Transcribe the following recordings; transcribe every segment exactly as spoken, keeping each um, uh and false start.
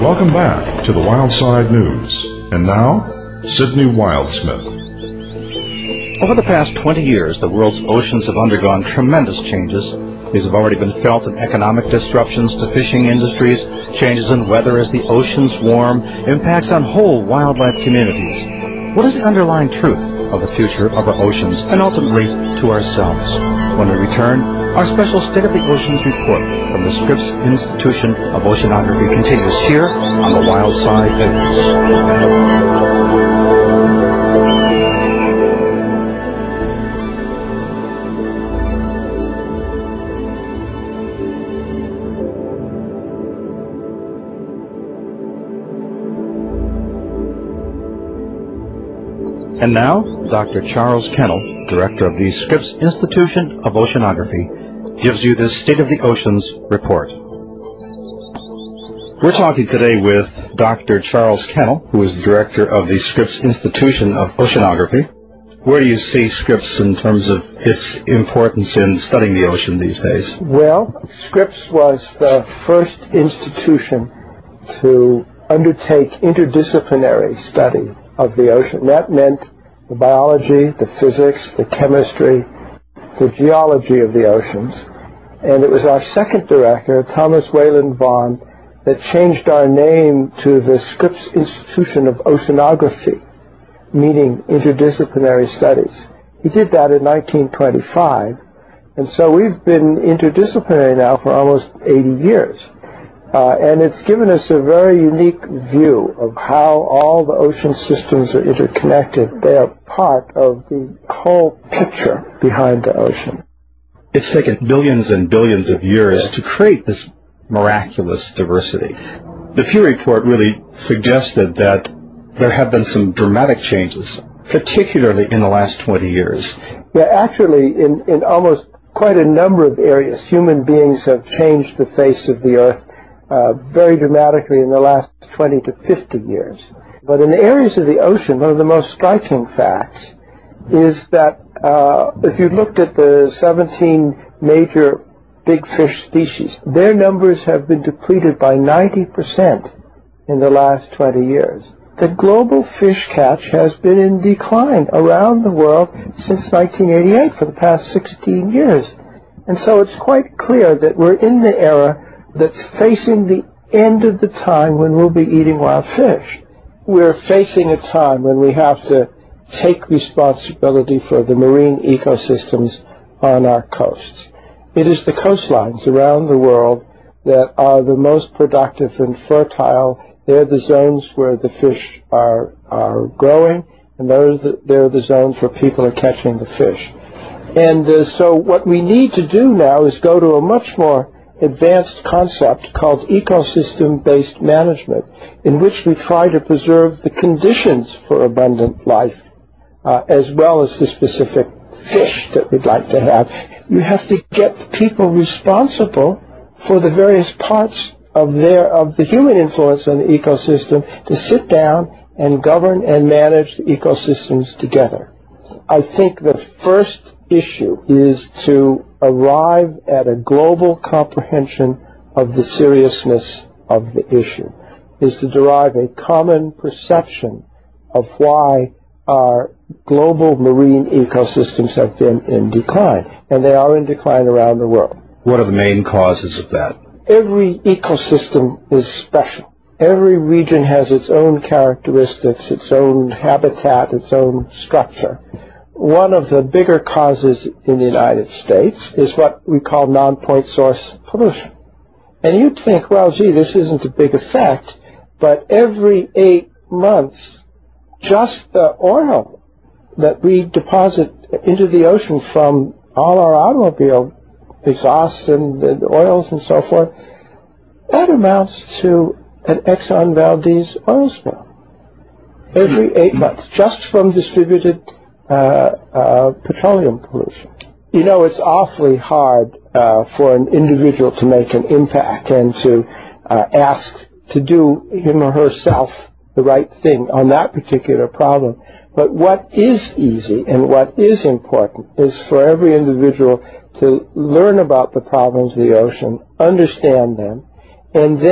Welcome back to the Wildside News. And now, Sydney Wildsmith. Over the past twenty years, the world's oceans have undergone tremendous changes. These have already been felt in economic disruptions to fishing industries, changes in weather as the oceans warm, impacts on whole wildlife communities. What is the underlying truth of the future of our oceans and ultimately to ourselves? When we return, our special State of the Oceans report from the Scripps Institution of Oceanography continues here on the Wildside News. And now, Doctor Charles Kennel, Director of the Scripps Institution of Oceanography, gives you this State of the Oceans report. We're talking today with Doctor Charles Kennel, who is the Director of the Scripps Institution of Oceanography. Where do you see Scripps in terms of its importance in studying the ocean these days? Well, Scripps was the first institution to undertake interdisciplinary study of the ocean. That meant the biology, the physics, the chemistry, the geology of the oceans. And it was our second director, Thomas Wayland Vaughan, that changed our name to the Scripps Institution of Oceanography, meaning interdisciplinary studies. He did that in nineteen twenty-five, and so we've been interdisciplinary now for almost eighty years. Uh, and it's given us a very unique view of how all the ocean systems are interconnected. They are part of the whole picture behind the ocean. It's taken billions and billions of years to create this miraculous diversity. The Pew report really suggested that there have been some dramatic changes, particularly in the last twenty years. Yeah, actually, in, in almost quite a number of areas, human beings have changed the face of the earth Uh, very dramatically in the last twenty to fifty years. But in the areas of the ocean, one of the most striking facts is that uh, if you looked at the seventeen major big fish species, their numbers have been depleted by ninety percent in the last twenty years. The global fish catch has been in decline around the world since nineteen eighty-eight for the past sixteen years. And so it's quite clear that we're in the era that's facing the end of the time when we'll be eating wild fish. We're facing a time when we have to take responsibility for the marine ecosystems on our coasts. It is the coastlines around the world that are the most productive and fertile. They're the zones where the fish are are growing, and those they're the zones where people are catching the fish. And uh, so what we need to do now is go to a much more advanced concept called ecosystem-based management, in which we try to preserve the conditions for abundant life, uh, as well as the specific fish that we'd like to have. You have to get people responsible for the various parts of their of the human influence on the ecosystem to sit down and govern and manage the ecosystems together. I think the first issue is to arrive at a global comprehension of the seriousness of the issue, is to derive a common perception of why our global marine ecosystems have been in decline, and they are in decline around the world. What are the main causes of that? Every ecosystem is special. Every region has its own characteristics, its own habitat, its own structure. One of the bigger causes in the United States is what we call non-point source pollution. And you'd think, well, gee, this isn't a big effect, but every eight months, just the oil that we deposit into the ocean from all our automobile exhausts and, and oils and so forth, that amounts to an Exxon Valdez oil spill. Every eight months, just from distributed Uh, uh, petroleum pollution. You know, it's awfully hard uh, for an individual to make an impact and to uh, ask to do him or herself the right thing on that particular problem. But what is easy and what is important is for every individual to learn about the problems of the ocean, understand them, and then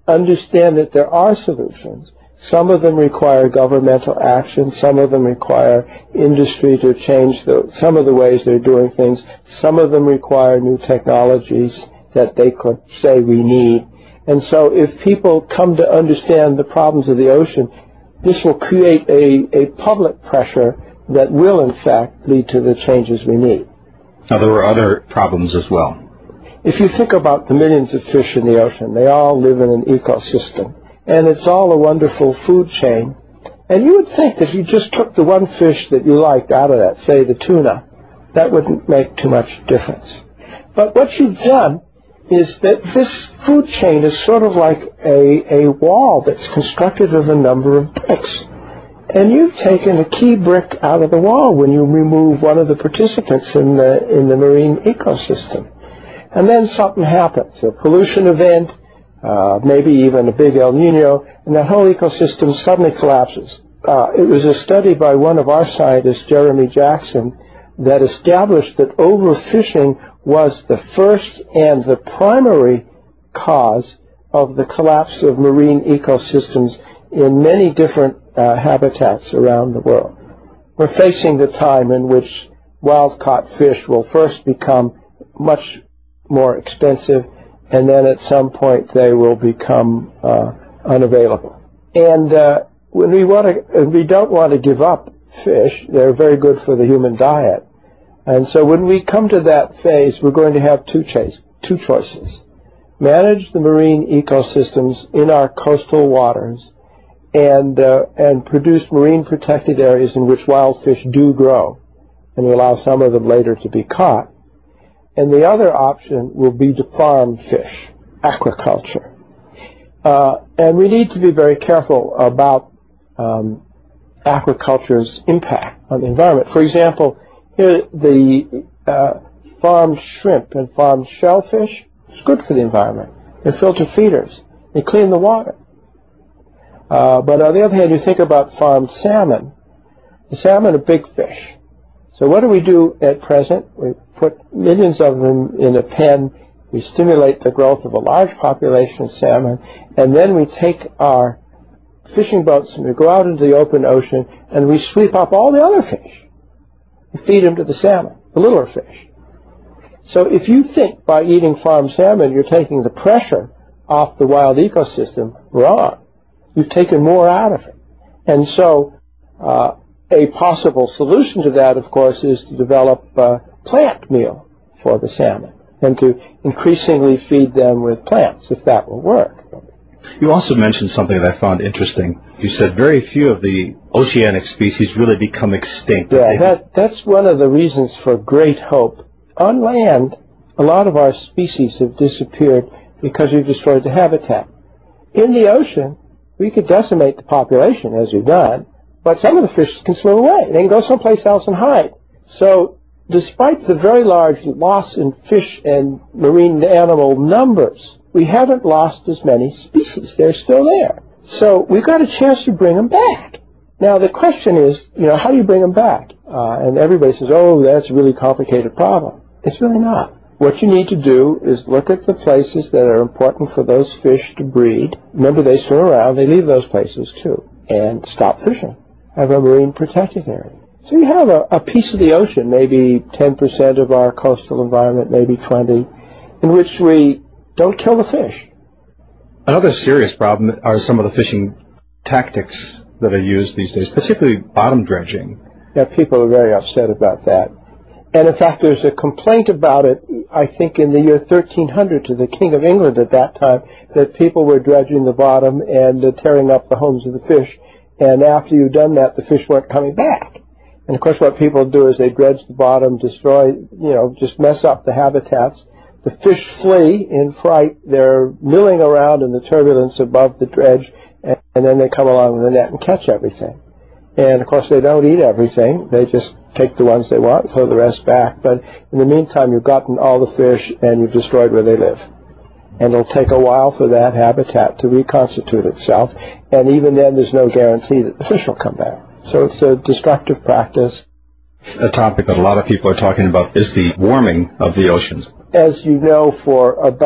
understand that there are solutions. Some of them require governmental action. Some of them require industry to change the, some of the ways they're doing things. Some of them require new technologies that they could say we need. And so if people come to understand the problems of the ocean, this will create a, a public pressure that will, in fact, lead to the changes we need. Now, there were other problems as well. If you think about the millions of fish in the ocean, they all live in an ecosystem. And it's all a wonderful food chain. And you would think that if you just took the one fish that you liked out of that, say the tuna, that wouldn't make too much difference. But what you've done is that this food chain is sort of like a, a wall that's constructed of a number of bricks. And you've taken a key brick out of the wall when you remove one of the participants in the, in the marine ecosystem. And then something happens, a pollution event, uh, maybe even a big El Nino, and that whole ecosystem suddenly collapses. Uh, it was a study by one of our scientists, Jeremy Jackson, that established that overfishing was the first and the primary cause of the collapse of marine ecosystems in many different uh, habitats around the world. We're facing the time in which wild-caught fish will first become much more expensive, and then at some point they will become uh, unavailable. And uh, when we want to, we don't want to give up fish. They're very good for the human diet. And so when we come to that phase, we're going to have two, chase, two choices. Manage the marine ecosystems in our coastal waters and, uh, and produce marine protected areas in which wild fish do grow, and we allow some of them later to be caught. And the other option will be to farm fish, aquaculture. Uh, and we need to be very careful about um, aquaculture's impact on the environment. For example, here the uh, farmed shrimp and farmed shellfish, it's good for the environment. They're filter feeders. They clean the water. Uh, but on the other hand, you think about farmed salmon. The salmon are big fish. So what do we do at present? We put millions of them in a pen. We stimulate the growth of a large population of salmon, and then we take our fishing boats and we go out into the open ocean and we sweep up all the other fish and feed them to the salmon, the littler fish. So if you think by eating farmed salmon you're taking the pressure off the wild ecosystem, wrong. You've taken more out of it. And so uh, a possible solution to that, of course, is to develop uh, plant meal for the salmon and to increasingly feed them with plants, if that will work. You also mentioned something that I found interesting. You said very few of the oceanic species really become extinct. Yeah, that, that's one of the reasons for great hope. On land, a lot of our species have disappeared because we've destroyed the habitat. In the ocean, we could decimate the population, as we've done, but some of the fish can swim away. They can go someplace else and hide. So despite the very large loss in fish and marine animal numbers, we haven't lost as many species. They're still there. So we've got a chance to bring them back. Now the question is, you know, how do you bring them back? Uh, and everybody says, oh, that's a really complicated problem. It's really not. What you need to do is look at the places that are important for those fish to breed. Remember, they swim around. They leave those places, too. And stop fishing. Have a marine protected area. So you have a, a piece of the ocean, maybe ten percent of our coastal environment, maybe twenty, in which we don't kill the fish. Another serious problem are some of the fishing tactics that are used these days, particularly bottom dredging. Yeah, people are very upset about that. And in fact, there's a complaint about it, I think, in the year thirteen hundred to the King of England at that time, that people were dredging the bottom and uh, tearing up the homes of the fish. And after you've done that, the fish weren't coming back. And of course, what people do is they dredge the bottom, destroy, you know, just mess up the habitats. The fish flee in fright. They're milling around in the turbulence above the dredge, and, and then they come along with the net and catch everything. And of course, they don't eat everything. They just take the ones they want and throw the rest back. But in the meantime, you've gotten all the fish and you've destroyed where they live. And it'll take a while for that habitat to reconstitute itself. And even then, there's no guarantee that the fish will come back. So it's a destructive practice. A topic that a lot of people are talking about is the warming of the oceans. As you know, for about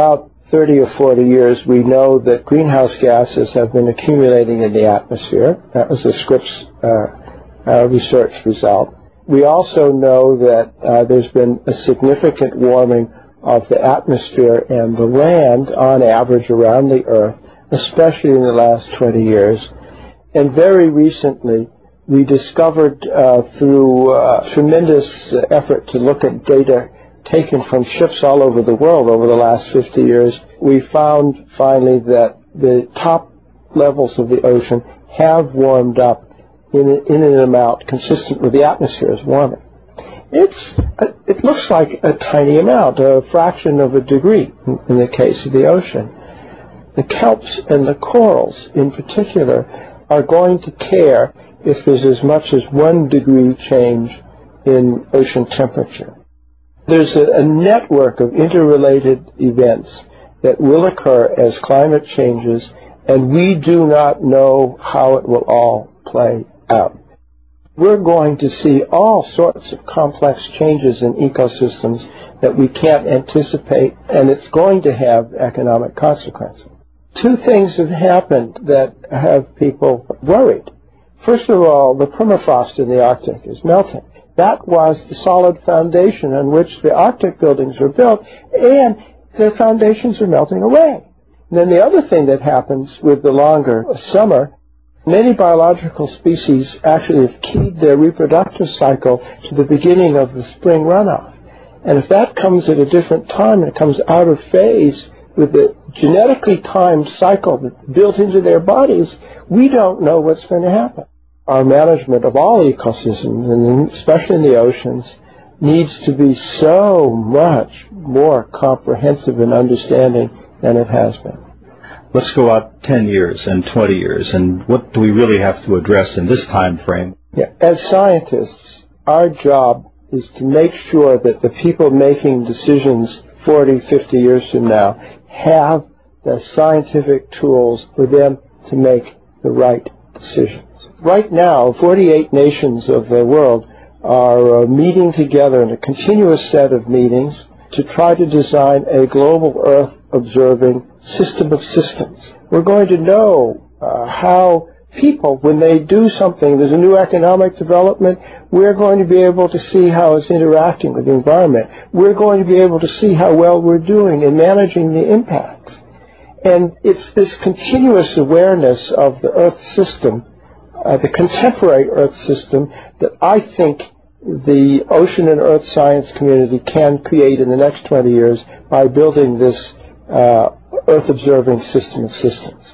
thirty or forty years, we know that greenhouse gases have been accumulating in the atmosphere. That was a Scripps uh, uh, research result. We also know that uh, there's been a significant warming of the atmosphere and the land on average around the Earth, especially in the last twenty years. And very recently, we discovered uh, through uh, tremendous effort to look at data taken from ships all over the world over the last fifty years, we found finally that the top levels of the ocean have warmed up in, in an amount consistent with the atmosphere's warming. It's a, it looks like a tiny amount, a fraction of a degree in, in the case of the ocean. The kelps and the corals in particular are going to care if there's as much as one degree change in ocean temperature. There's a, a network of interrelated events that will occur as climate changes, and we do not know how it will all play out. We're going to see all sorts of complex changes in ecosystems that we can't anticipate, and it's going to have economic consequences. Two things have happened that have people worried. First of all, the permafrost in the Arctic is melting. That was the solid foundation on which the Arctic buildings were built, and their foundations are melting away. And then the other thing that happens with the longer summer, many biological species actually have keyed their reproductive cycle to the beginning of the spring runoff. And if that comes at a different time and it comes out of phase with the genetically timed cycle that's built into their bodies, we don't know what's going to happen. Our management of all ecosystems, and especially in the oceans, needs to be so much more comprehensive in understanding than it has been. Let's go out ten years and twenty years, and what do we really have to address in this time frame? Yeah. As scientists, our job is to make sure that the people making decisions forty, fifty years from now have the scientific tools for them to make the right decisions. Right now, forty-eight nations of the world are uh, meeting together in a continuous set of meetings to try to design a global Earth observing system of systems. We're going to know uh, how people, when they do something, there's a new economic development, we're going to be able to see how it's interacting with the environment. We're going to be able to see how well we're doing in managing the impacts. And it's this continuous awareness of the Earth system, uh, the contemporary Earth system, that I think the ocean and earth science community can create in the next twenty years by building this uh, Earth observing system of systems.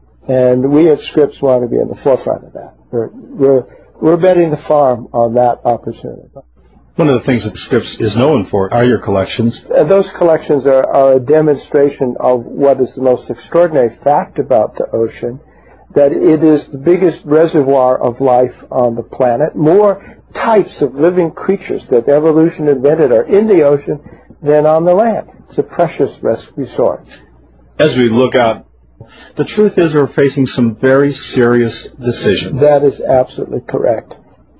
And we at Scripps want to be in the forefront of that. We're, we're, we're betting the farm on that opportunity. One of the things that Scripps is known for are your collections. Uh, those collections are, are a demonstration of what is the most extraordinary fact about the ocean, that it is the biggest reservoir of life on the planet. More types of living creatures that evolution invented are in the ocean than on the land. It's a precious resource. As we look out, the truth is we're facing some very serious decisions. That is absolutely correct.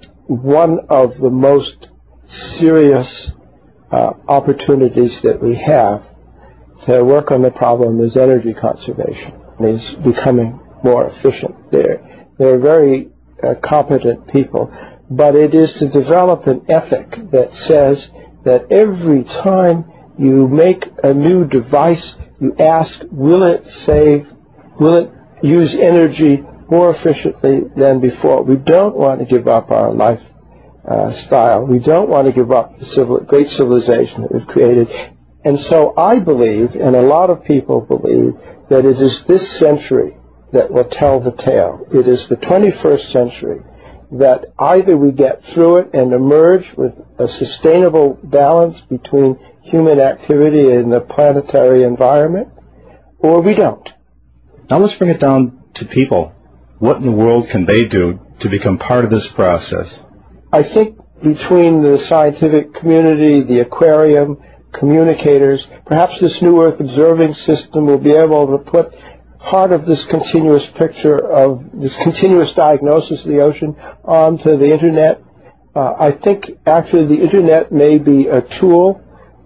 One of the most serious uh, opportunities that we have to work on the problem is energy conservation. It is becoming more efficient. They're, they're very uh, competent people, but it is to develop an ethic that says that every time you make a new device, you ask, will it save, will it use energy more efficiently than before? We don't want to give up our life uh, style. We don't want to give up the civil, great civilization that we've created. And so I believe, and a lot of people believe, that it is this century that will tell the tale. It is the twenty-first century that either we get through it and emerge with a sustainable balance between human activity and the planetary environment, or we don't. Now let's bring it down to people. What in the world can they do to become part of this process? I think between the scientific community, the aquarium, communicators, perhaps this new Earth observing system will be able to put part of this continuous picture of this continuous diagnosis of the ocean onto the Internet. Uh, I think actually the Internet may be a tool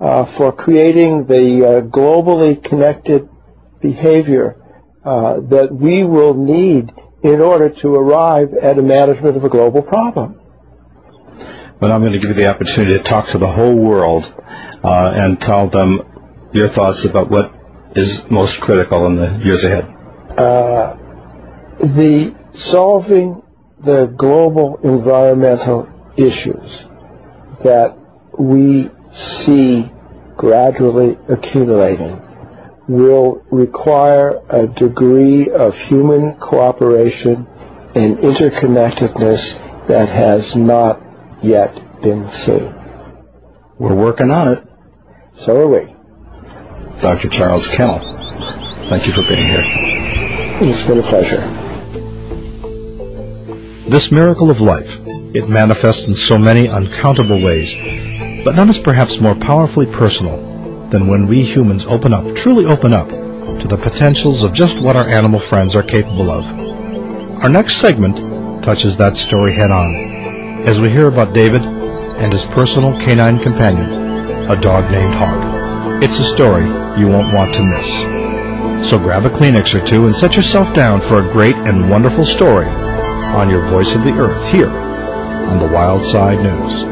uh, for creating the uh, globally connected behavior uh, that we will need in order to arrive at a management of a global problem. But I'm going to give you the opportunity to talk to the whole world uh, and tell them your thoughts about what is most critical in the years ahead. Uh, the solving the global environmental issues that we see gradually accumulating will require a degree of human cooperation and interconnectedness that has not yet been seen. We're working on it. So are we. Doctor Charles Kennel, thank you for being here. It's been a pleasure. This miracle of life, it manifests in so many uncountable ways, but none is perhaps more powerfully personal than when we humans open up, truly open up, to the potentials of just what our animal friends are capable of. Our next segment touches that story head-on, as we hear about David and his personal canine companion, a dog named Hog. It's a story you won't want to miss. So grab a Kleenex or two and set yourself down for a great and wonderful story on your Voice of the Earth here on the Wild Side News.